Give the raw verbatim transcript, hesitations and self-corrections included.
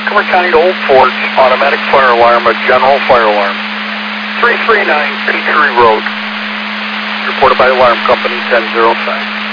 Montgomery County to Old Fort, automatic fire alarm, a general fire alarm. three three nine Peachtree Road. Reported by alarm company ten oh five.